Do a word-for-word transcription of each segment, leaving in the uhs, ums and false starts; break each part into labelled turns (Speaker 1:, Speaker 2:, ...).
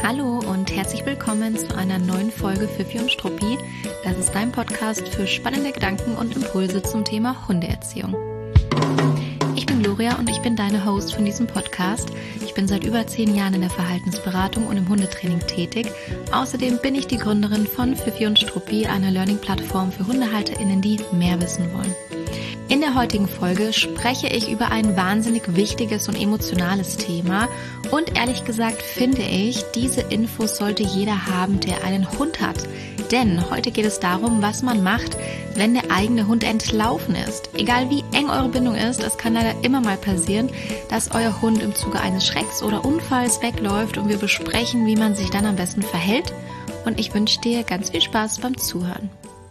Speaker 1: Hallo und herzlich willkommen zu einer neuen Folge Fifi und Struppi. Das ist dein Podcast für spannende Gedanken und Impulse zum Thema Hundeerziehung. Ich bin Gloria und ich bin deine Host von diesem Podcast. Ich bin seit über zehn Jahren in der Verhaltensberatung und im Hundetraining tätig. Außerdem bin ich die Gründerin von Fifi und Struppi, einer Learning-Plattform für HundehalterInnen, die mehr wissen wollen. In der heutigen Folge spreche ich über ein wahnsinnig wichtiges und emotionales Thema und ehrlich gesagt finde ich, diese Infos sollte jeder haben, der einen Hund hat. Denn heute geht es darum, was man macht, wenn der eigene Hund entlaufen ist. Egal wie eng eure Bindung ist, es kann leider immer mal passieren, dass euer Hund im Zuge eines Schrecks oder Unfalls wegläuft und wir besprechen, wie man sich dann am besten verhält. Und ich wünsche dir ganz viel Spaß beim Zuhören.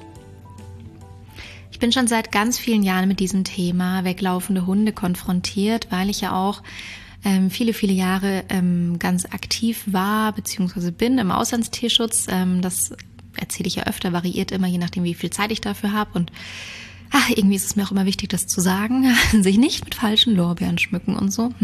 Speaker 1: Ich bin schon seit ganz vielen Jahren mit diesem Thema weglaufende Hunde konfrontiert, weil ich ja auch ähm, viele, viele Jahre ähm, ganz aktiv war bzw. bin im Auslandstierschutz. Ähm, das erzähle ich ja öfter, variiert immer, je nachdem, wie viel Zeit ich dafür habe. Und ach, irgendwie ist es mir auch immer wichtig, das zu sagen, sich nicht mit falschen Lorbeeren schmücken und so.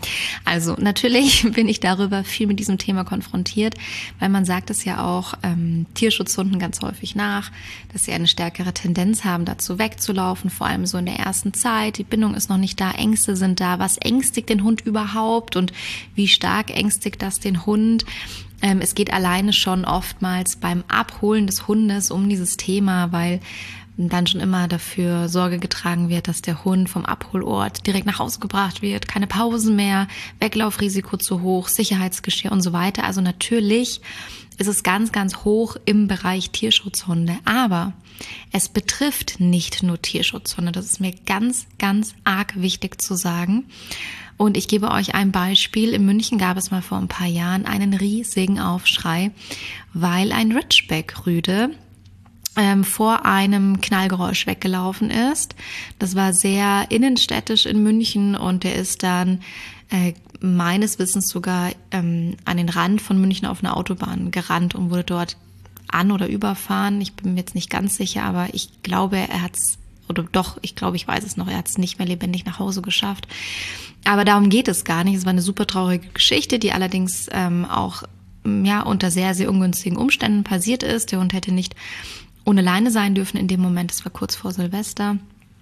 Speaker 1: Also natürlich bin ich darüber viel mit diesem Thema konfrontiert, weil man sagt es ja auch ähm, Tierschutzhunden ganz häufig nach, dass sie eine stärkere Tendenz haben, dazu wegzulaufen, vor allem so in der ersten Zeit. Die Bindung ist noch nicht da, Ängste sind da. Was ängstigt den Hund überhaupt und wie stark ängstigt das den Hund? Ähm, es geht alleine schon oftmals beim Abholen des Hundes um dieses Thema, weil dann schon immer dafür Sorge getragen wird, dass der Hund vom Abholort direkt nach Hause gebracht wird, keine Pausen mehr, Weglaufrisiko zu hoch, Sicherheitsgeschirr und so weiter. Also natürlich ist es ganz, ganz hoch im Bereich Tierschutzhunde, aber es betrifft nicht nur Tierschutzhunde. Das ist mir ganz, ganz arg wichtig zu sagen. Und ich gebe euch ein Beispiel. In München gab es mal vor ein paar Jahren einen riesigen Aufschrei, weil ein Ridgeback-Rüde ähm, vor einem Knallgeräusch weggelaufen ist. Das war sehr innenstädtisch in München und der ist dann äh, meines Wissens sogar ähm, an den Rand von München auf einer Autobahn gerannt und wurde dort an- oder überfahren. Ich bin mir jetzt nicht ganz sicher, aber ich glaube, er hat's Oder doch, ich glaube, ich weiß es noch, er hat es nicht mehr lebendig nach Hause geschafft. Aber darum geht es gar nicht. Es war eine super traurige Geschichte, die allerdings ähm, auch ja unter sehr, sehr ungünstigen Umständen passiert ist. Der Hund hätte nicht ohne Leine sein dürfen in dem Moment. Das war kurz vor Silvester.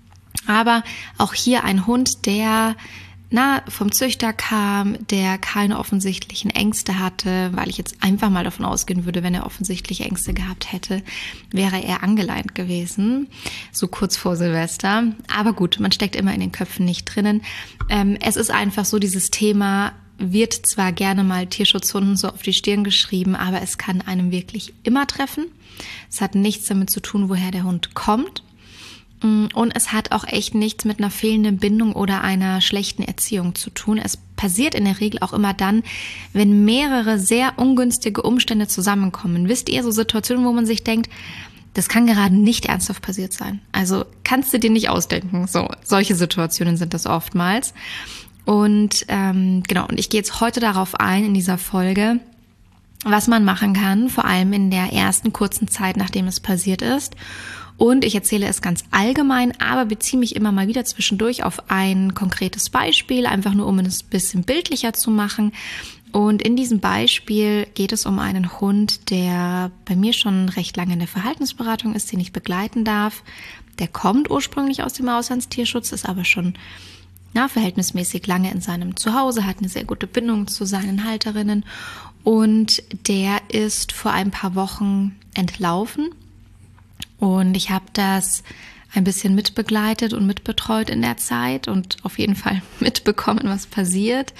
Speaker 1: Aber auch hier ein Hund, der na, vom Züchter kam, der keine offensichtlichen Ängste hatte, weil ich jetzt einfach mal davon ausgehen würde, wenn er offensichtliche Ängste gehabt hätte, wäre er angeleint gewesen, so kurz vor Silvester. Aber gut, man steckt immer in den Köpfen nicht drinnen. Ähm, es ist einfach so, dieses Thema wird zwar gerne mal Tierschutzhunden so auf die Stirn geschrieben, aber es kann einem wirklich immer treffen. Es hat nichts damit zu tun, woher der Hund kommt. Und es hat auch echt nichts mit einer fehlenden Bindung oder einer schlechten Erziehung zu tun. Es passiert in der Regel auch immer dann, wenn mehrere sehr ungünstige Umstände zusammenkommen. Wisst ihr, so Situationen, wo man sich denkt, das kann gerade nicht ernsthaft passiert sein. Also kannst du dir nicht ausdenken. So, solche Situationen sind das oftmals. Und ähm, genau, und ich gehe jetzt heute darauf ein in dieser Folge, was man machen kann, vor allem in der ersten kurzen Zeit, nachdem es passiert ist. Und ich erzähle es ganz allgemein, aber beziehe mich immer mal wieder zwischendurch auf ein konkretes Beispiel, einfach nur um es ein bisschen bildlicher zu machen. Und in diesem Beispiel geht es um einen Hund, der bei mir schon recht lange in der Verhaltensberatung ist, den ich begleiten darf. Der kommt ursprünglich aus dem Auslandstierschutz, ist aber schon na, verhältnismäßig lange in seinem Zuhause, hat eine sehr gute Bindung zu seinen Halterinnen. Und der ist vor ein paar Wochen entlaufen. Und ich habe das ein bisschen mitbegleitet und mitbetreut in der Zeit und auf jeden Fall mitbekommen, was passiert.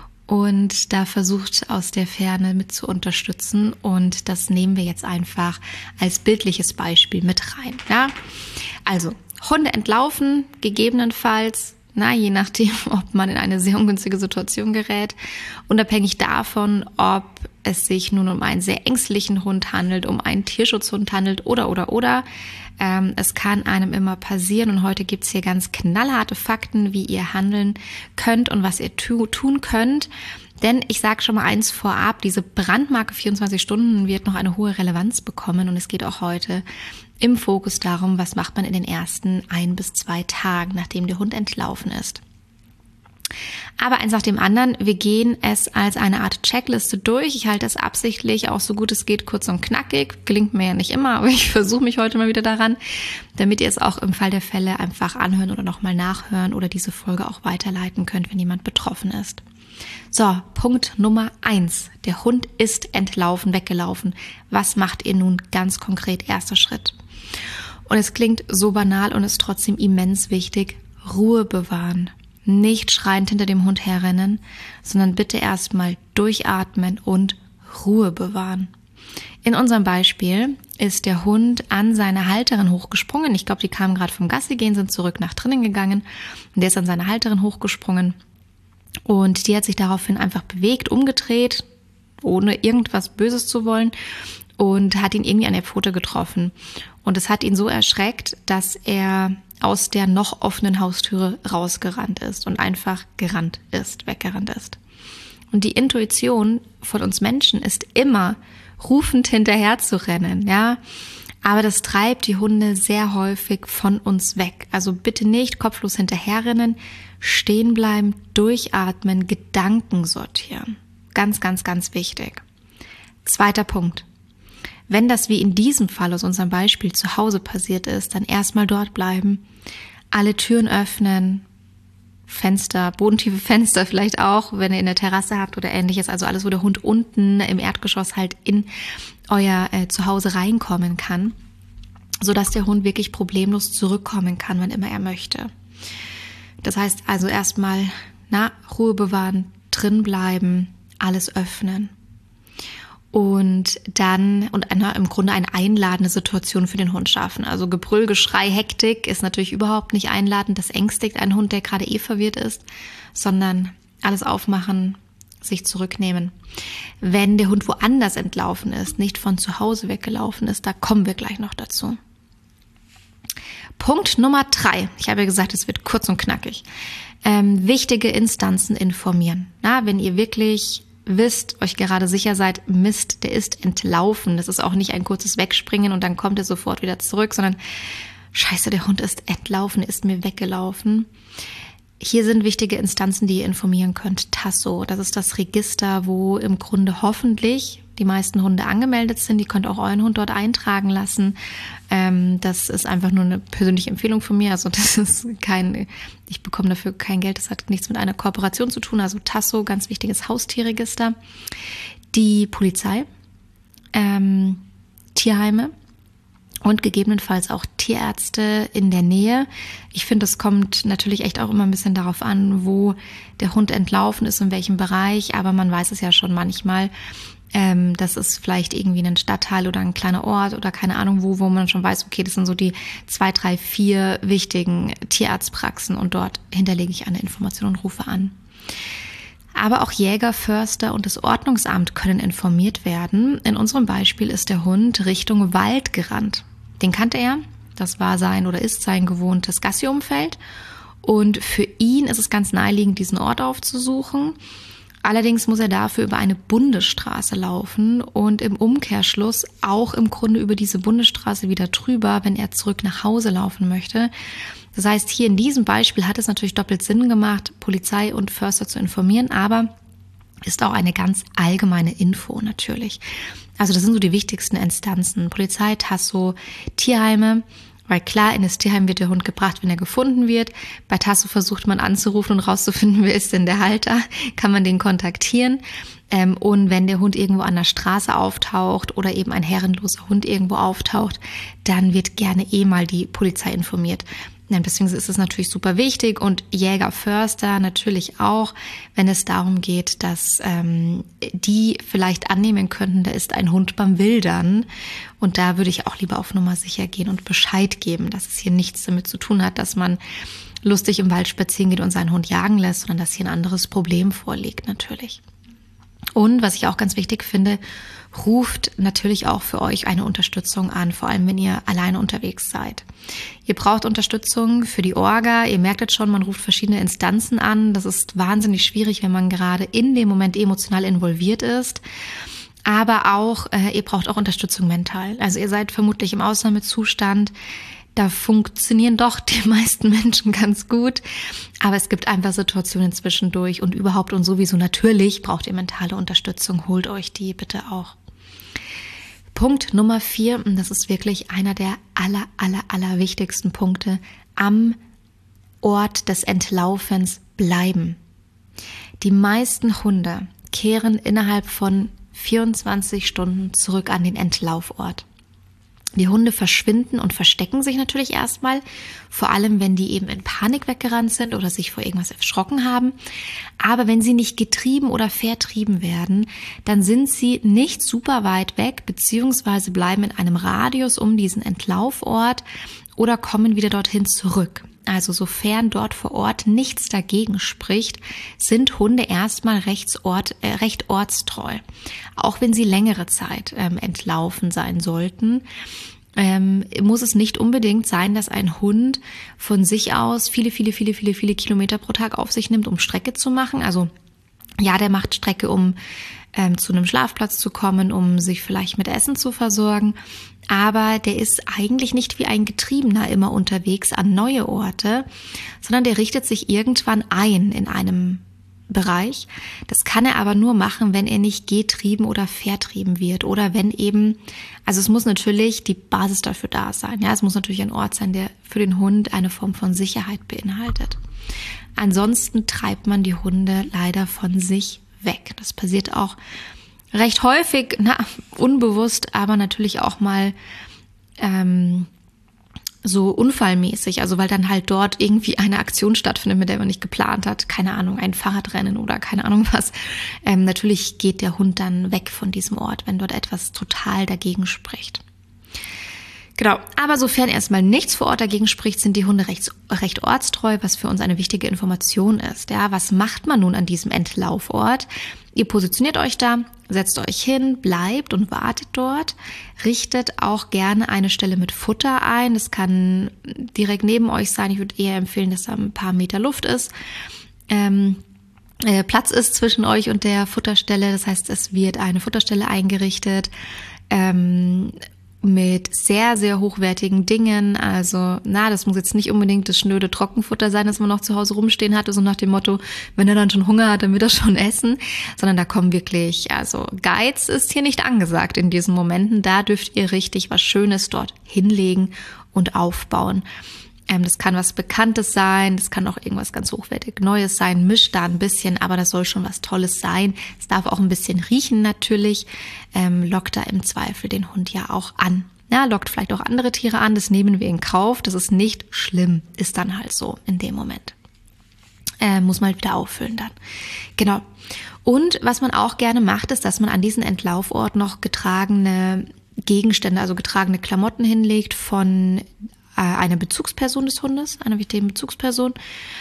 Speaker 1: Und da versucht aus der Ferne mit zu unterstützen. Und das nehmen wir jetzt einfach als bildliches Beispiel mit rein. Ja? Also Hunde entlaufen, gegebenenfalls, na, je nachdem, ob man in eine sehr ungünstige Situation gerät, unabhängig davon, ob es sich nun um einen sehr ängstlichen Hund handelt, um einen Tierschutzhund handelt oder, oder, oder. Ähm, es kann einem immer passieren und heute gibt's hier ganz knallharte Fakten, wie ihr handeln könnt und was ihr tu- tun könnt. Denn ich sage schon mal eins vorab, diese Brandmarke vierundzwanzig Stunden wird noch eine hohe Relevanz bekommen und es geht auch heute im Fokus darum, was macht man in den ersten ein bis zwei Tagen, nachdem der Hund entlaufen ist. Aber eins nach dem anderen, wir gehen es als eine Art Checkliste durch. Ich halte es absichtlich auch so gut es geht kurz und knackig. Gelingt mir ja nicht immer, aber ich versuche mich heute mal wieder daran, damit ihr es auch im Fall der Fälle einfach anhören oder nochmal nachhören oder diese Folge auch weiterleiten könnt, wenn jemand betroffen ist. So, Punkt Nummer eins. Der Hund ist entlaufen, weggelaufen. Was macht ihr nun ganz konkret? Erster Schritt. Und es klingt so banal und ist trotzdem immens wichtig. Ruhe bewahren. Nicht schreiend hinter dem Hund herrennen, sondern bitte erstmal durchatmen und Ruhe bewahren. In unserem Beispiel ist der Hund an seine Halterin hochgesprungen. Ich glaube, die kamen gerade vom Gassi gehen, sind zurück nach drinnen gegangen und der ist an seine Halterin hochgesprungen und die hat sich daraufhin einfach bewegt, umgedreht, ohne irgendwas Böses zu wollen und hat ihn irgendwie an der Pfote getroffen. Und es hat ihn so erschreckt, dass er aus der noch offenen Haustüre rausgerannt ist und einfach gerannt ist, weggerannt ist. Und die Intuition von uns Menschen ist immer, rufend hinterher zu rennen, ja. Aber das treibt die Hunde sehr häufig von uns weg. Also bitte nicht kopflos hinterherrennen, stehen bleiben, durchatmen, Gedanken sortieren. Ganz, ganz, ganz wichtig. Zweiter Punkt. Wenn das wie in diesem Fall aus unserem Beispiel zu Hause passiert ist, dann erstmal dort bleiben, alle Türen öffnen, Fenster, bodentiefe Fenster vielleicht auch, wenn ihr in der Terrasse habt oder ähnliches, also alles, wo der Hund unten im Erdgeschoss halt in euer äh, Zuhause reinkommen kann, sodass der Hund wirklich problemlos zurückkommen kann, wann immer er möchte. Das heißt also erstmal, na, Ruhe bewahren, drin bleiben, alles öffnen. Und dann, und eine, im Grunde eine einladende Situation für den Hund schaffen. Also Gebrüll, Geschrei, Hektik ist natürlich überhaupt nicht einladend. Das ängstigt einen Hund, der gerade eh verwirrt ist, sondern alles aufmachen, sich zurücknehmen. Wenn der Hund woanders entlaufen ist, nicht von zu Hause weggelaufen ist, da kommen wir gleich noch dazu. Punkt Nummer drei. Ich habe ja gesagt, es wird kurz und knackig. Ähm, wichtige Instanzen informieren. Na, wenn ihr wirklich wisst, euch gerade sicher seid, Mist, der ist entlaufen. Das ist auch nicht ein kurzes Wegspringen und dann kommt er sofort wieder zurück, sondern Scheiße, der Hund ist entlaufen, ist mir weggelaufen. Hier sind wichtige Instanzen, die ihr informieren könnt. Tasso, das ist das Register, wo im Grunde hoffentlich die meisten Hunde angemeldet sind. Die könnt auch euren Hund dort eintragen lassen. Ähm, das ist einfach nur eine persönliche Empfehlung von mir. Also das ist kein, ich bekomme dafür kein Geld. Das hat nichts mit einer Kooperation zu tun. Also Tasso, ganz wichtiges Haustierregister. Die Polizei, ähm, Tierheime und gegebenenfalls auch Tierärzte in der Nähe. Ich finde, es kommt natürlich echt auch immer ein bisschen darauf an, wo der Hund entlaufen ist, in welchem Bereich. Aber man weiß es ja schon manchmal, ähm, das ist vielleicht irgendwie ein Stadtteil oder ein kleiner Ort oder keine Ahnung wo, wo man schon weiß, okay, das sind so die zwei, drei, vier wichtigen Tierarztpraxen und dort hinterlege ich eine Information und rufe an. Aber auch Jäger, Förster und das Ordnungsamt können informiert werden. In unserem Beispiel ist der Hund Richtung Wald gerannt. Den kannte er, das war sein oder ist sein gewohntes Gassi-Umfeld. Und für ihn ist es ganz naheliegend, diesen Ort aufzusuchen. Allerdings muss er dafür über eine Bundesstraße laufen und im Umkehrschluss auch im Grunde über diese Bundesstraße wieder drüber, wenn er zurück nach Hause laufen möchte. Das heißt, hier in diesem Beispiel hat es natürlich doppelt Sinn gemacht, Polizei und Förster zu informieren, aber ist auch eine ganz allgemeine Info natürlich. Also das sind so die wichtigsten Instanzen. Polizei, Tasso, Tierheime, weil klar, in das Tierheim wird der Hund gebracht, wenn er gefunden wird. Bei Tasso versucht man anzurufen und rauszufinden, wer ist denn der Halter, kann man den kontaktieren. Und wenn der Hund irgendwo an der Straße auftaucht oder eben ein herrenloser Hund irgendwo auftaucht, dann wird gerne eh mal die Polizei informiert. Deswegen ist es natürlich super wichtig und Jäger, Förster natürlich auch, wenn es darum geht, dass ähm, die vielleicht annehmen könnten, da ist ein Hund beim Wildern und da würde ich auch lieber auf Nummer sicher gehen und Bescheid geben, dass es hier nichts damit zu tun hat, dass man lustig im Wald spazieren geht und seinen Hund jagen lässt, sondern dass hier ein anderes Problem vorliegt natürlich. Und was ich auch ganz wichtig finde, ruft natürlich auch für euch eine Unterstützung an, vor allem wenn ihr alleine unterwegs seid. Ihr braucht Unterstützung für die Orga. Ihr merkt jetzt schon, man ruft verschiedene Instanzen an. Das ist wahnsinnig schwierig, wenn man gerade in dem Moment emotional involviert ist. Aber auch, äh, ihr braucht auch Unterstützung mental. Also ihr seid vermutlich im Ausnahmezustand. Da funktionieren doch die meisten Menschen ganz gut. Aber es gibt einfach Situationen zwischendurch und überhaupt und sowieso natürlich braucht ihr mentale Unterstützung. Holt euch die bitte auch. Punkt Nummer vier, und das ist wirklich einer der aller, aller, aller wichtigsten Punkte, am Ort des Entlaufens bleiben. Die meisten Hunde kehren innerhalb von vierundzwanzig Stunden zurück an den Entlaufort. Die Hunde verschwinden und verstecken sich natürlich erstmal, vor allem wenn die eben in Panik weggerannt sind oder sich vor irgendwas erschrocken haben. Aber wenn sie nicht getrieben oder vertrieben werden, dann sind sie nicht super weit weg, beziehungsweise bleiben in einem Radius um diesen Entlaufort oder kommen wieder dorthin zurück. Also sofern dort vor Ort nichts dagegen spricht, sind Hunde erstmal recht, ort, äh, recht ortstreu. Auch wenn sie längere Zeit ähm, entlaufen sein sollten, ähm, muss es nicht unbedingt sein, dass ein Hund von sich aus viele, viele, viele, viele, viele Kilometer pro Tag auf sich nimmt, um Strecke zu machen. Also ja, der macht Strecke, um ähm, zu einem Schlafplatz zu kommen, um sich vielleicht mit Essen zu versorgen. Aber der ist eigentlich nicht wie ein Getriebener immer unterwegs an neue Orte, sondern der richtet sich irgendwann ein in einem Bereich. Das kann er aber nur machen, wenn er nicht getrieben oder vertrieben wird oder wenn eben, also es muss natürlich die Basis dafür da sein. Ja, es muss natürlich ein Ort sein, der für den Hund eine Form von Sicherheit beinhaltet. Ansonsten treibt man die Hunde leider von sich weg. Das passiert auch recht häufig, na, unbewusst, aber natürlich auch mal ähm, so unfallmäßig, also weil dann halt dort irgendwie eine Aktion stattfindet, mit der man nicht geplant hat, keine Ahnung, ein Fahrradrennen oder keine Ahnung was. Ähm, natürlich geht der Hund dann weg von diesem Ort, wenn dort etwas total dagegen spricht. Genau, aber sofern erstmal nichts vor Ort dagegen spricht, sind die Hunde recht, recht ortstreu, was für uns eine wichtige Information ist. Ja, was macht man nun an diesem Entlaufort? Ihr positioniert euch da, setzt euch hin, bleibt und wartet dort, richtet auch gerne eine Stelle mit Futter ein. Das kann direkt neben euch sein. Ich würde eher empfehlen, dass da ein paar Meter Luft ist. Ähm, äh, Platz ist zwischen euch und der Futterstelle. Das heißt, es wird eine Futterstelle eingerichtet, ähm, mit sehr, sehr hochwertigen Dingen. Also, na, das muss jetzt nicht unbedingt das schnöde Trockenfutter sein, das man noch zu Hause rumstehen hatte, so nach dem Motto, wenn er dann schon Hunger hat, dann wird er schon essen, sondern da kommen wirklich, also Geiz ist hier nicht angesagt in diesen Momenten. Da dürft ihr richtig was Schönes dort hinlegen und aufbauen. Ähm, das kann was Bekanntes sein, das kann auch irgendwas ganz hochwertig Neues sein, mischt da ein bisschen, aber das soll schon was Tolles sein. Es darf auch ein bisschen riechen natürlich, ähm, lockt da im Zweifel den Hund ja auch an. Ja, lockt vielleicht auch andere Tiere an, das nehmen wir in Kauf, das ist nicht schlimm, ist dann halt so in dem Moment. Äh, muss man halt wieder auffüllen dann. Genau. Und was man auch gerne macht, ist, dass man an diesen Entlaufort noch getragene Gegenstände, also getragene Klamotten hinlegt von eine Bezugsperson des Hundes, eine wichtige Bezugsperson.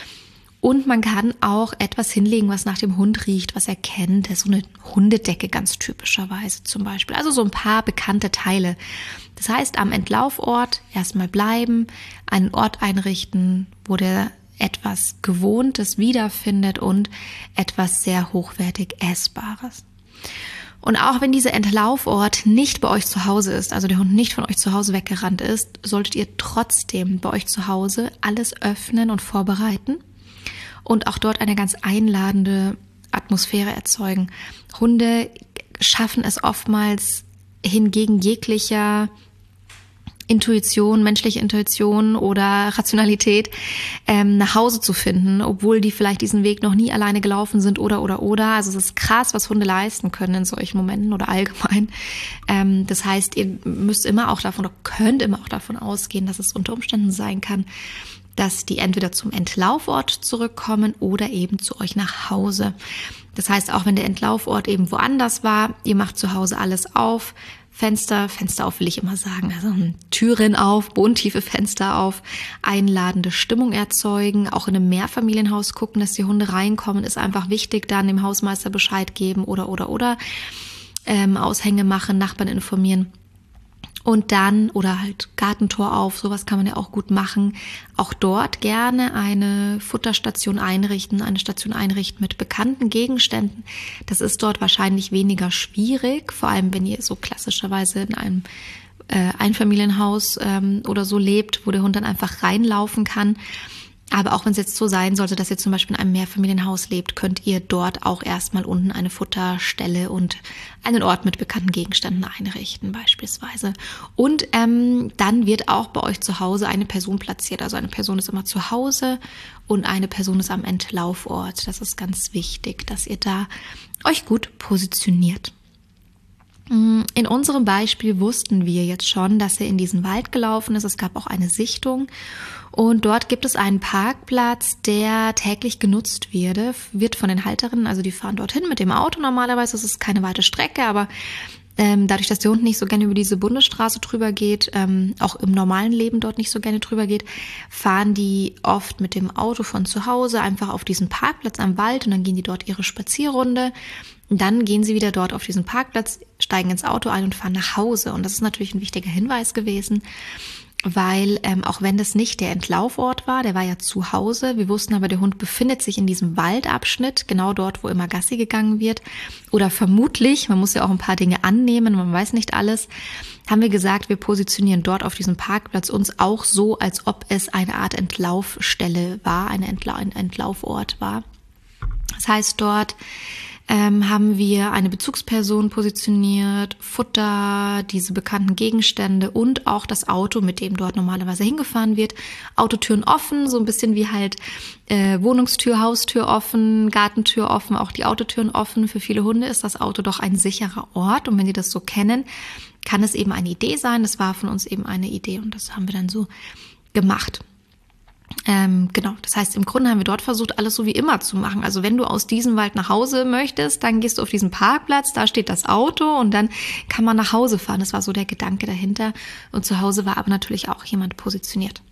Speaker 1: Und man kann auch etwas hinlegen, was nach dem Hund riecht, was er kennt. So eine Hundedecke ganz typischerweise zum Beispiel. Also so ein paar bekannte Teile. Das heißt, am Entlaufort erstmal bleiben, einen Ort einrichten, wo der etwas Gewohntes wiederfindet und etwas sehr hochwertig Essbares. Und auch wenn dieser Entlaufort nicht bei euch zu Hause ist, also der Hund nicht von euch zu Hause weggerannt ist, solltet ihr trotzdem bei euch zu Hause alles öffnen und vorbereiten und auch dort eine ganz einladende Atmosphäre erzeugen. Hunde schaffen es oftmals hingegen jeglicher Intuition, menschliche Intuition oder Rationalität ähm, nach Hause zu finden, obwohl die vielleicht diesen Weg noch nie alleine gelaufen sind oder, oder, oder. Also es ist krass, was Hunde leisten können in solchen Momenten oder allgemein. Ähm, das heißt, ihr müsst immer auch davon, oder könnt immer auch davon ausgehen, dass es unter Umständen sein kann, dass die entweder zum Entlaufort zurückkommen oder eben zu euch nach Hause. Das heißt, auch wenn der Entlaufort eben woanders war, ihr macht zu Hause alles auf, Fenster, Fenster auf will ich immer sagen, also Türen auf, bodentiefe Fenster auf, einladende Stimmung erzeugen, auch in einem Mehrfamilienhaus gucken, dass die Hunde reinkommen, ist einfach wichtig, dann dem Hausmeister Bescheid geben oder, oder, oder, ähm, Aushänge machen, Nachbarn informieren. Und dann, oder halt Gartentor auf, sowas kann man ja auch gut machen. Auch dort gerne eine Futterstation einrichten, eine Station einrichten mit bekannten Gegenständen. Das ist dort wahrscheinlich weniger schwierig, vor allem wenn ihr so klassischerweise in einem äh, Einfamilienhaus ähm, oder so lebt, wo der Hund dann einfach reinlaufen kann. Aber auch wenn es jetzt so sein sollte, dass ihr zum Beispiel in einem Mehrfamilienhaus lebt, könnt ihr dort auch erstmal unten eine Futterstelle und einen Ort mit bekannten Gegenständen einrichten beispielsweise. Und ähm, dann wird auch bei euch zu Hause eine Person platziert. Also eine Person ist immer zu Hause und eine Person ist am Entlaufort. Das ist ganz wichtig, dass ihr da euch gut positioniert. In unserem Beispiel wussten wir jetzt schon, dass er in diesen Wald gelaufen ist. Es gab auch eine Sichtung und dort gibt es einen Parkplatz, der täglich genutzt wird, wird von den Halterinnen. Also die fahren dorthin mit dem Auto normalerweise. Das ist keine weite Strecke, aber ähm, dadurch, dass der Hund nicht so gerne über diese Bundesstraße drüber geht, ähm, auch im normalen Leben dort nicht so gerne drüber geht, fahren die oft mit dem Auto von zu Hause einfach auf diesen Parkplatz am Wald und dann gehen die dort ihre Spazierrunde. Dann gehen sie wieder dort auf diesen Parkplatz, steigen ins Auto ein und fahren nach Hause. Und das ist natürlich ein wichtiger Hinweis gewesen, weil ähm, auch wenn das nicht der Entlaufort war, der war ja zu Hause. Wir wussten aber, der Hund befindet sich in diesem Waldabschnitt, genau dort, wo immer Gassi gegangen wird. Oder vermutlich, man muss ja auch ein paar Dinge annehmen, man weiß nicht alles, haben wir gesagt, wir positionieren dort auf diesem Parkplatz uns auch so, als ob es eine Art Entlaufstelle war, eine Entla- ein Entlaufort war. Das heißt, dort Ähm, haben wir eine Bezugsperson positioniert, Futter, diese bekannten Gegenstände und auch das Auto, mit dem dort normalerweise hingefahren wird. Autotüren offen, so ein bisschen wie halt äh, Wohnungstür, Haustür offen, Gartentür offen, auch die Autotüren offen. Für viele Hunde ist das Auto doch ein sicherer Ort und wenn die das so kennen, kann es eben eine Idee sein. Das war von uns eben eine Idee und das haben wir dann so gemacht. Ähm, genau, das heißt, im Grunde haben wir dort versucht, alles so wie immer zu machen. Also wenn du aus diesem Wald nach Hause möchtest, dann gehst du auf diesen Parkplatz, da steht das Auto und dann kann man nach Hause fahren. Das war so der Gedanke dahinter. Und zu Hause war aber natürlich auch jemand positioniert.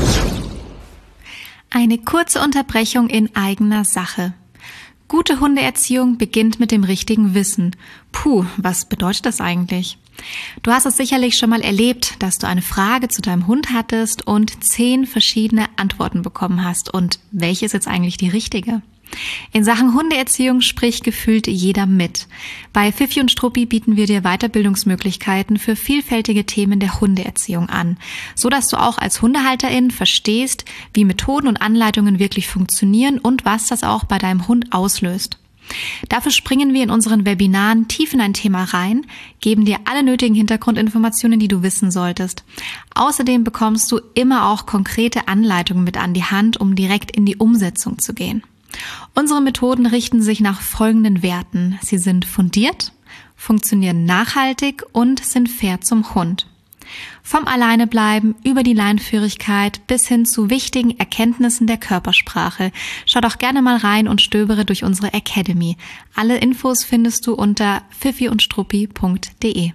Speaker 1: Eine kurze Unterbrechung in eigener Sache. Gute Hundeerziehung beginnt mit dem richtigen Wissen. Puh, was bedeutet das eigentlich? Du hast es sicherlich schon mal erlebt, dass du eine Frage zu deinem Hund hattest und zehn verschiedene Antworten bekommen hast. Und welche ist jetzt eigentlich die richtige? In Sachen Hundeerziehung spricht gefühlt jeder mit. Bei Fifi und Struppi bieten wir dir Weiterbildungsmöglichkeiten für vielfältige Themen der Hundeerziehung an, so dass du auch als Hundehalterin verstehst, wie Methoden und Anleitungen wirklich funktionieren und was das auch bei deinem Hund auslöst. Dafür springen wir in unseren Webinaren tief in ein Thema rein, geben dir alle nötigen Hintergrundinformationen, die du wissen solltest. Außerdem bekommst du immer auch konkrete Anleitungen mit an die Hand, um direkt in die Umsetzung zu gehen. Unsere Methoden richten sich nach folgenden Werten. Sie sind fundiert, funktionieren nachhaltig und sind fair zum Hund. Vom Alleinebleiben über die Leinführigkeit bis hin zu wichtigen Erkenntnissen der Körpersprache. Schau doch gerne mal rein und stöbere durch unsere Academy. Alle Infos findest du unter fifi und struppi punkt de.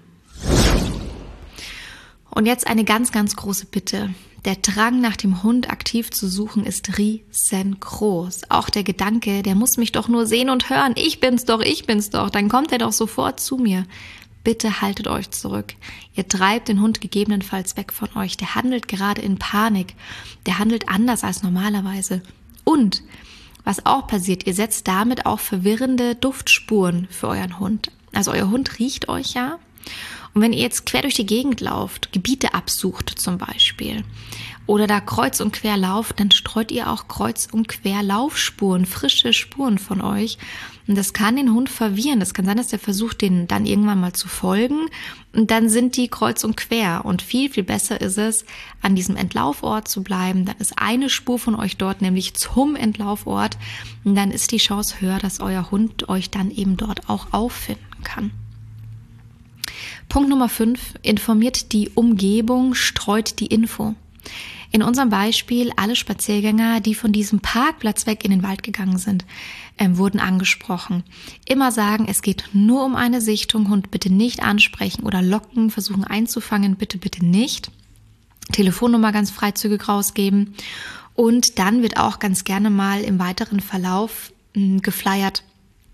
Speaker 1: Und jetzt eine ganz, ganz große Bitte. Der Drang nach dem Hund aktiv zu suchen ist riesengroß. Auch der Gedanke, der muss mich doch nur sehen und hören. Ich bin's doch, ich bin's doch. Dann kommt er doch sofort zu mir. Bitte haltet euch zurück. Ihr treibt den Hund gegebenenfalls weg von euch. Der handelt gerade in Panik. Der handelt anders als normalerweise. Und was auch passiert, ihr setzt damit auch verwirrende Duftspuren für euren Hund. Also euer Hund riecht euch ja. Und wenn ihr jetzt quer durch die Gegend lauft, Gebiete absucht zum Beispiel, oder da kreuz und quer lauft, dann streut ihr auch kreuz und quer Laufspuren, frische Spuren von euch. Und das kann den Hund verwirren. Das kann sein, dass der versucht, denen dann irgendwann mal zu folgen. Und dann sind die kreuz und quer. Und viel, viel besser ist es, an diesem Entlaufort zu bleiben. Dann ist eine Spur von euch dort, nämlich zum Entlaufort. Und dann ist die Chance höher, dass euer Hund euch dann eben dort auch auffinden kann. Punkt Nummer fünf. Informiert die Umgebung, streut die Info. In unserem Beispiel, alle Spaziergänger, die von diesem Parkplatz weg in den Wald gegangen sind, ähm, wurden angesprochen. Immer sagen, es geht nur um eine Sichtung, Hund bitte nicht ansprechen oder locken, versuchen einzufangen, bitte, bitte nicht. Telefonnummer ganz freizügig rausgeben. Und dann wird auch ganz gerne mal im weiteren Verlauf mh, geflyert.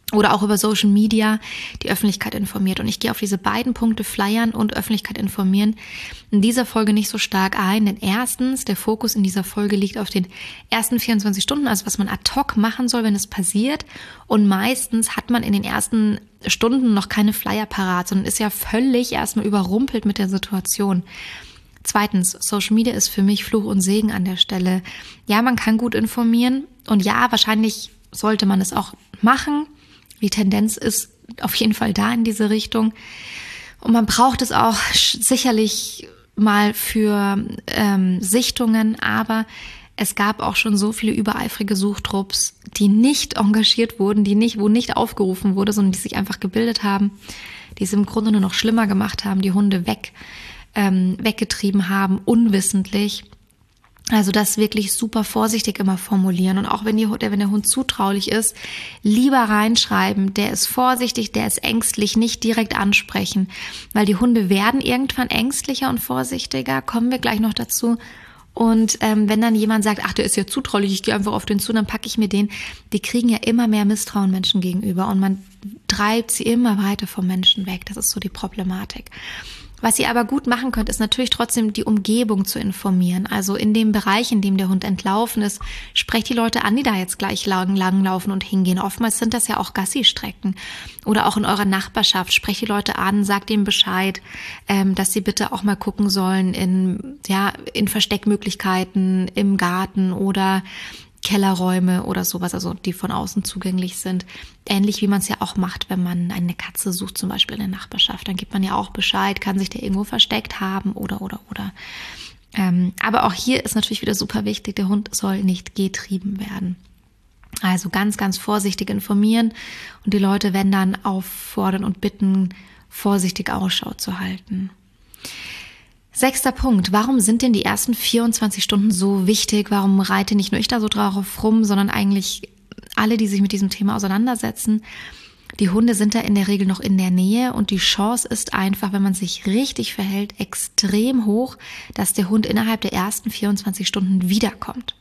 Speaker 1: Oder auch über Social Media die Öffentlichkeit informiert. Und ich gehe auf diese beiden Punkte, Flyern und Öffentlichkeit informieren, in dieser Folge nicht so stark ein. Denn erstens, der Fokus in dieser Folge liegt auf den ersten vierundzwanzig Stunden, also was man ad hoc machen soll, wenn es passiert. Und meistens hat man in den ersten Stunden noch keine Flyer parat, sondern ist ja völlig erstmal überrumpelt mit der Situation. Zweitens, Social Media ist für mich Fluch und Segen an der Stelle. Ja, man kann gut informieren und ja, wahrscheinlich sollte man es auch machen. Die Tendenz ist auf jeden Fall da in diese Richtung. Und man braucht es auch sicherlich mal für ähm, Sichtungen, aber es gab auch schon so viele übereifrige Suchtrupps, die nicht engagiert wurden, die nicht, wo nicht aufgerufen wurde, sondern die sich einfach gebildet haben, die es im Grunde nur noch schlimmer gemacht haben, die Hunde weg, ähm, weggetrieben haben, unwissentlich. Also das wirklich super vorsichtig immer formulieren und auch wenn, die, wenn der Hund zutraulich ist, lieber reinschreiben, der ist vorsichtig, der ist ängstlich, nicht direkt ansprechen, weil die Hunde werden irgendwann ängstlicher und vorsichtiger, kommen wir gleich noch dazu. Und ähm, wenn dann jemand sagt, ach, der ist ja zutraulich, ich gehe einfach auf den zu, dann packe ich mir den, die kriegen ja immer mehr Misstrauen Menschen gegenüber und man treibt sie immer weiter vom Menschen weg, das ist so die Problematik. Was ihr aber gut machen könnt, ist natürlich trotzdem die Umgebung zu informieren. Also in dem Bereich, in dem der Hund entlaufen ist, sprecht die Leute an, die da jetzt gleich lang, lang laufen und hingehen. Oftmals sind das ja auch Gassi-Strecken. Oder auch in eurer Nachbarschaft. Sprecht die Leute an, sagt ihnen Bescheid, ähm, dass sie bitte auch mal gucken sollen in, ja, in Versteckmöglichkeiten im Garten oder Kellerräume oder sowas, also die von außen zugänglich sind. Ähnlich wie man es ja auch macht, wenn man eine Katze sucht, zum Beispiel in der Nachbarschaft. Dann gibt man ja auch Bescheid, kann sich der irgendwo versteckt haben oder, oder, oder. Ähm, aber auch hier ist natürlich wieder super wichtig, der Hund soll nicht getrieben werden. Also ganz, ganz vorsichtig informieren und die Leute, wenn dann, auffordern und bitten, vorsichtig Ausschau zu halten. Sechster Punkt, warum sind denn die ersten vierundzwanzig Stunden so wichtig? Warum reite nicht nur ich da so drauf rum, sondern eigentlich alle, die sich mit diesem Thema auseinandersetzen? Die Hunde sind da in der Regel noch in der Nähe und die Chance ist einfach, wenn man sich richtig verhält, extrem hoch, dass der Hund innerhalb der ersten vierundzwanzig Stunden wiederkommt.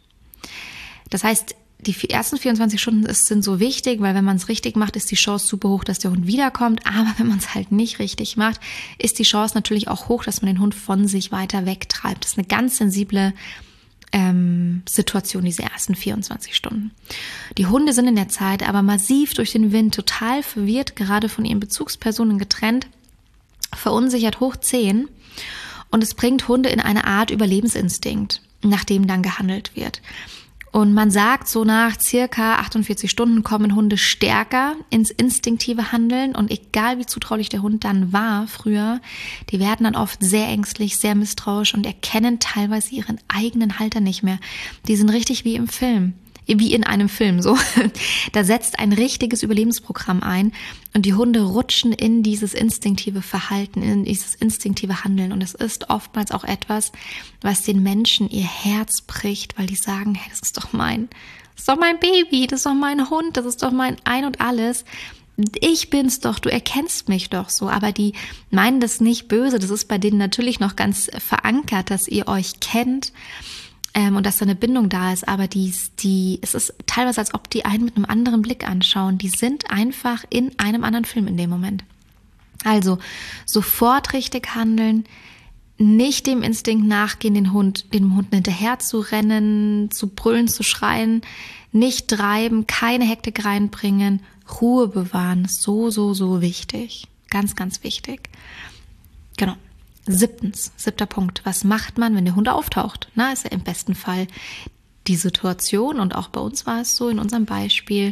Speaker 1: Das heißt, die ersten vierundzwanzig Stunden sind so wichtig, weil wenn man es richtig macht, ist die Chance super hoch, dass der Hund wiederkommt. Aber wenn man es halt nicht richtig macht, ist die Chance natürlich auch hoch, dass man den Hund von sich weiter wegtreibt. Das ist eine ganz sensible ähm, Situation, diese ersten vierundzwanzig Stunden. Die Hunde sind in der Zeit aber massiv durch den Wind total verwirrt, gerade von ihren Bezugspersonen getrennt, verunsichert hoch zehn. Und es bringt Hunde in eine Art Überlebensinstinkt, nach dem dann gehandelt wird. Und man sagt, so nach circa achtundvierzig Stunden kommen Hunde stärker ins instinktive Handeln und egal wie zutraulich der Hund dann war früher, die werden dann oft sehr ängstlich, sehr misstrauisch und erkennen teilweise ihren eigenen Halter nicht mehr. Die sind richtig wie im Film. Wie in einem Film, so. Da setzt ein richtiges Überlebensprogramm ein und die Hunde rutschen in dieses instinktive Verhalten, in dieses instinktive Handeln und es ist oftmals auch etwas, was den Menschen ihr Herz bricht, weil die sagen, hey, das ist doch mein, das ist doch mein Baby, das ist doch mein Hund, das ist doch mein Ein und Alles. Ich bin's doch, du erkennst mich doch so, aber die meinen das nicht böse, das ist bei denen natürlich noch ganz verankert, dass ihr euch kennt. Ähm, und dass da eine Bindung da ist, aber die, die, es ist teilweise, als ob die einen mit einem anderen Blick anschauen. Die sind einfach in einem anderen Film in dem Moment. Also sofort richtig handeln, nicht dem Instinkt nachgehen, den Hund, dem Hund hinterher zu rennen, zu brüllen, zu schreien, nicht treiben, keine Hektik reinbringen, Ruhe bewahren, so, so, so wichtig. Ganz, ganz wichtig. Genau. Siebtens, siebter Punkt. Was macht man, wenn der Hund auftaucht? Na, ist ja im besten Fall die Situation und auch bei uns war es so in unserem Beispiel,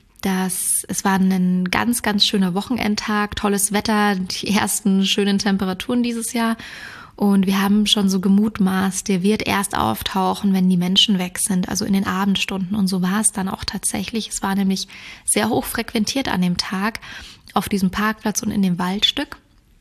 Speaker 1: dass es war ein ganz, ganz schöner Wochenendtag, tolles Wetter, die ersten schönen Temperaturen dieses Jahr und wir haben schon so gemutmaßt, der wird erst auftauchen, wenn die Menschen weg sind, also in den Abendstunden und so war es dann auch tatsächlich. Es war nämlich sehr hoch frequentiert an dem Tag auf diesem Parkplatz und in dem Waldstück.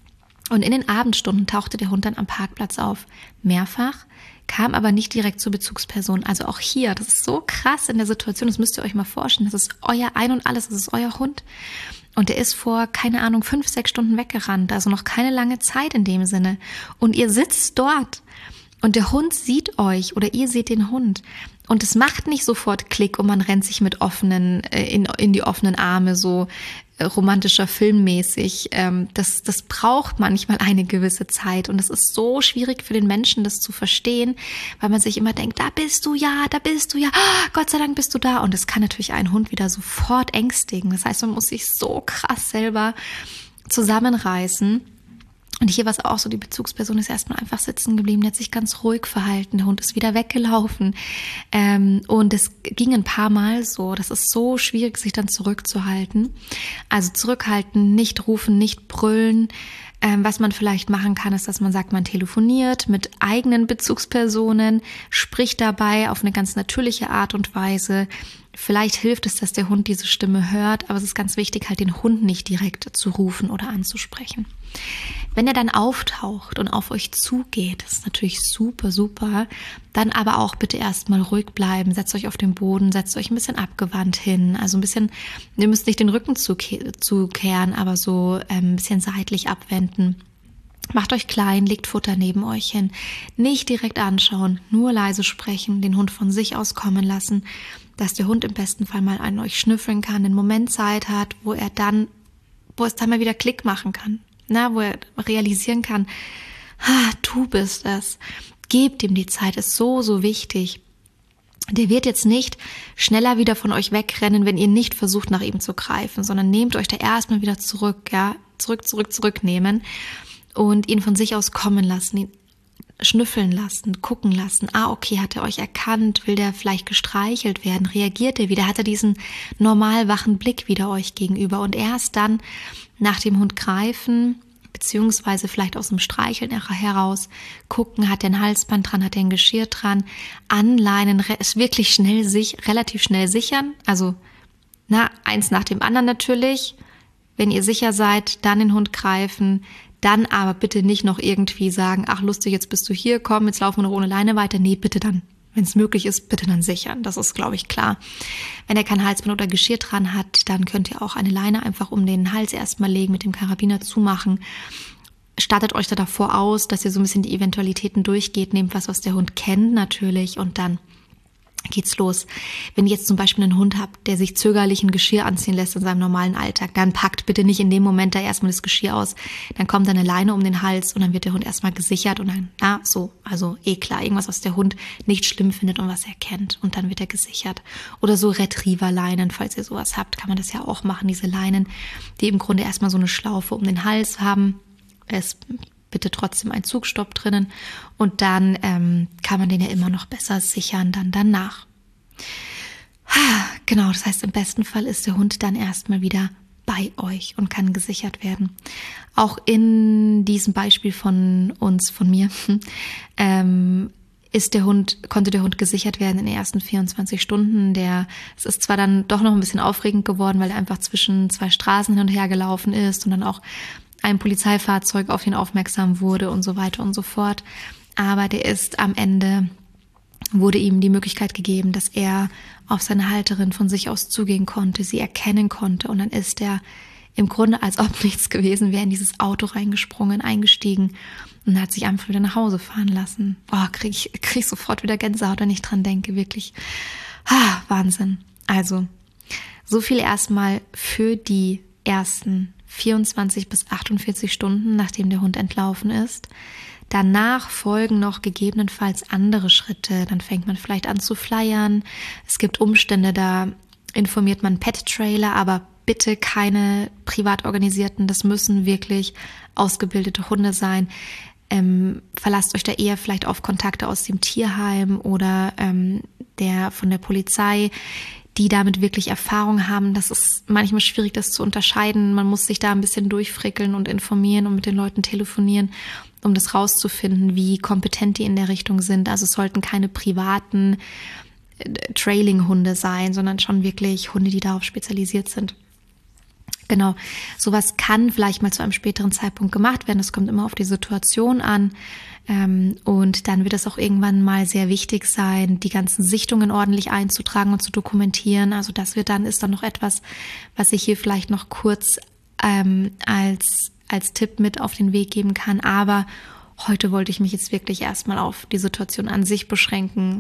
Speaker 1: Und in den Abendstunden tauchte der Hund dann am Parkplatz auf, mehrfach, kam aber nicht direkt zur Bezugsperson. Also auch hier, das ist so krass in der Situation, das müsst ihr euch mal vorstellen, das ist euer Ein und Alles, das ist euer Hund. Und der ist vor, keine Ahnung, fünf, sechs Stunden weggerannt, also noch keine lange Zeit in dem Sinne. Und ihr sitzt dort und der Hund sieht euch oder ihr seht den Hund. Und es macht nicht sofort Klick und man rennt sich mit offenen, in, in die offenen Arme, so romantischer Filmmäßig. Das, das braucht manchmal eine gewisse Zeit und es ist so schwierig für den Menschen, das zu verstehen, weil man sich immer denkt, da bist du ja, da bist du ja, oh, Gott sei Dank bist du da. Und das kann natürlich einen Hund wieder sofort ängstigen. Das heißt, man muss sich so krass selber zusammenreißen. Und hier war es auch so, die Bezugsperson ist erstmal einfach sitzen geblieben, die hat sich ganz ruhig verhalten, der Hund ist wieder weggelaufen. Ähm, und es ging ein paar Mal so, das ist so schwierig, sich dann zurückzuhalten. Also zurückhalten, nicht rufen, nicht brüllen. Ähm, was man vielleicht machen kann, ist, dass man sagt, man telefoniert mit eigenen Bezugspersonen, spricht dabei auf eine ganz natürliche Art und Weise. Vielleicht hilft es, dass der Hund diese Stimme hört, aber es ist ganz wichtig, halt den Hund nicht direkt zu rufen oder anzusprechen. Wenn er dann auftaucht und auf euch zugeht, das ist natürlich super, super, dann aber auch bitte erstmal ruhig bleiben, setzt euch auf den Boden, setzt euch ein bisschen abgewandt hin, also ein bisschen, ihr müsst nicht den Rücken zukehren, aber so ein bisschen seitlich abwenden. Macht euch klein, legt Futter neben euch hin, nicht direkt anschauen, nur leise sprechen, den Hund von sich aus kommen lassen, dass der Hund im besten Fall mal an euch schnüffeln kann, einen Moment Zeit hat, wo er dann, wo es dann mal wieder Klick machen kann. Na, wo er realisieren kann, ah, du bist es. Gebt ihm die Zeit, ist so, so wichtig. Der wird jetzt nicht schneller wieder von euch wegrennen, wenn ihr nicht versucht, nach ihm zu greifen, sondern nehmt euch da erstmal wieder zurück, ja, zurück, zurück, zurücknehmen und ihn von sich aus kommen lassen, ihn schnüffeln lassen, gucken lassen. Ah, okay, hat er euch erkannt? Will der vielleicht gestreichelt werden? Reagiert er wieder? Hat er diesen normal wachen Blick wieder euch gegenüber? Und erst dann nach dem Hund greifen, beziehungsweise vielleicht aus dem Streicheln heraus gucken, hat er ein Halsband dran, hat er ein Geschirr dran, anleinen, es wirklich schnell sich, relativ schnell sichern. Also, na, eins nach dem anderen natürlich. Wenn ihr sicher seid, dann den Hund greifen, dann aber bitte nicht noch irgendwie sagen, ach lustig, jetzt bist du hier, komm, jetzt laufen wir noch ohne Leine weiter. Nee, bitte dann, wenn es möglich ist, bitte dann sichern. Das ist, glaube ich, klar. Wenn er kein Halsband oder Geschirr dran hat, dann könnt ihr auch eine Leine einfach um den Hals erstmal legen, mit dem Karabiner zumachen. Startet euch da davor aus, dass ihr so ein bisschen die Eventualitäten durchgeht, nehmt was, was der Hund kennt natürlich und dann geht's los. Wenn ihr jetzt zum Beispiel einen Hund habt, der sich zögerlich ein Geschirr anziehen lässt in seinem normalen Alltag, dann packt bitte nicht in dem Moment da erstmal das Geschirr aus. Dann kommt eine Leine um den Hals und dann wird der Hund erstmal gesichert und dann, na, so, also eh klar, irgendwas, was der Hund nicht schlimm findet und was er kennt und dann wird er gesichert. Oder so Retriever-Leinen, falls ihr sowas habt, kann man das ja auch machen, diese Leinen, die im Grunde erstmal so eine Schlaufe um den Hals haben. Es bitte trotzdem ein Zugstopp drinnen und dann ähm, kann man den ja immer noch besser sichern dann danach. Genau, das heißt, im besten Fall ist der Hund dann erstmal wieder bei euch und kann gesichert werden. Auch in diesem Beispiel von uns, von mir, ähm, ist der Hund, konnte der Hund gesichert werden in den ersten vierundzwanzig Stunden. Der, es ist zwar dann doch noch ein bisschen aufregend geworden, weil er einfach zwischen zwei Straßen hin und her gelaufen ist und dann auch ein Polizeifahrzeug auf ihn aufmerksam wurde und so weiter und so fort. Aber der ist am Ende, wurde ihm die Möglichkeit gegeben, dass er auf seine Halterin von sich aus zugehen konnte, sie erkennen konnte und dann ist er im Grunde, als ob nichts gewesen wäre, in dieses Auto reingesprungen, eingestiegen und hat sich einfach wieder nach Hause fahren lassen. Boah, krieg ich, krieg ich sofort wieder Gänsehaut, wenn ich dran denke, wirklich. Ah, Wahnsinn. Also, so viel erstmal für die ersten vierundzwanzig bis achtundvierzig Stunden, nachdem der Hund entlaufen ist. Danach folgen noch gegebenenfalls andere Schritte. Dann fängt man vielleicht an zu flyern. Es gibt Umstände, da informiert man Pet-Trailer, aber bitte keine privat organisierten. Das müssen wirklich ausgebildete Hunde sein. Ähm, verlasst euch da eher vielleicht auf Kontakte aus dem Tierheim oder ähm, der von der Polizei, die damit wirklich Erfahrung haben. Das ist manchmal schwierig, das zu unterscheiden. Man muss sich da ein bisschen durchfrickeln und informieren und mit den Leuten telefonieren, um das rauszufinden, wie kompetent die in der Richtung sind. Also es sollten keine privaten Trailing-Hunde sein, sondern schon wirklich Hunde, die darauf spezialisiert sind. Genau, sowas kann vielleicht mal zu einem späteren Zeitpunkt gemacht werden. Das kommt immer auf die Situation an. Und dann wird es auch irgendwann mal sehr wichtig sein, die ganzen Sichtungen ordentlich einzutragen und zu dokumentieren. Also das wird dann, ist dann noch etwas, was ich hier vielleicht noch kurz ähm, als, als Tipp mit auf den Weg geben kann. Aber heute wollte ich mich jetzt wirklich erstmal auf die Situation an sich beschränken.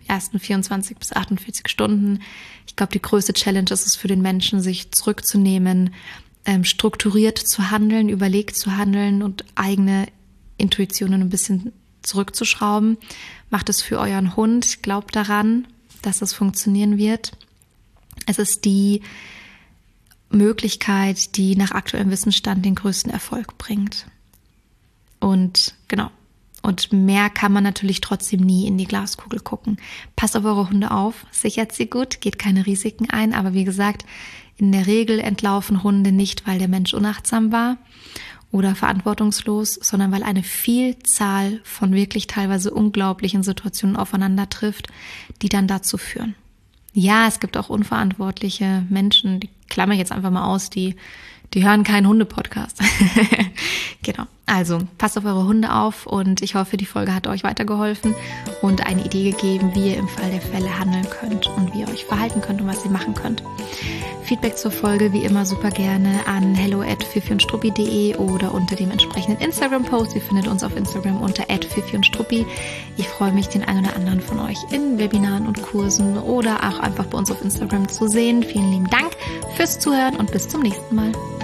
Speaker 1: ersten vierundzwanzig bis achtundvierzig Stunden. Ich glaube, die größte Challenge ist es für den Menschen, sich zurückzunehmen, ähm, strukturiert zu handeln, überlegt zu handeln und eigene Intuitionen ein bisschen zurückzuschrauben. Macht es für euren Hund. Glaubt daran, dass es funktionieren wird. Es ist die Möglichkeit, die nach aktuellem Wissensstand den größten Erfolg bringt. Und genau. Und mehr kann man natürlich trotzdem nie in die Glaskugel gucken. Passt auf eure Hunde auf, sichert sie gut, geht keine Risiken ein. Aber wie gesagt, in der Regel entlaufen Hunde nicht, weil der Mensch unachtsam war oder verantwortungslos, sondern weil eine Vielzahl von wirklich teilweise unglaublichen Situationen aufeinander trifft, die dann dazu führen. Ja, es gibt auch unverantwortliche Menschen, die klammer ich jetzt einfach mal aus, die, die hören keinen Hunde-Podcast. Genau. Also passt auf eure Hunde auf und ich hoffe, die Folge hat euch weitergeholfen und eine Idee gegeben, wie ihr im Fall der Fälle handeln könnt und wie ihr euch verhalten könnt und was ihr machen könnt. Feedback zur Folge wie immer super gerne an hello at fifi und struppi punkt de oder unter dem entsprechenden Instagram-Post. Ihr findet uns auf Instagram unter at fifi und struppi. Ich freue mich, den einen oder anderen von euch in Webinaren und Kursen oder auch einfach bei uns auf Instagram zu sehen. Vielen lieben Dank fürs Zuhören und bis zum nächsten Mal.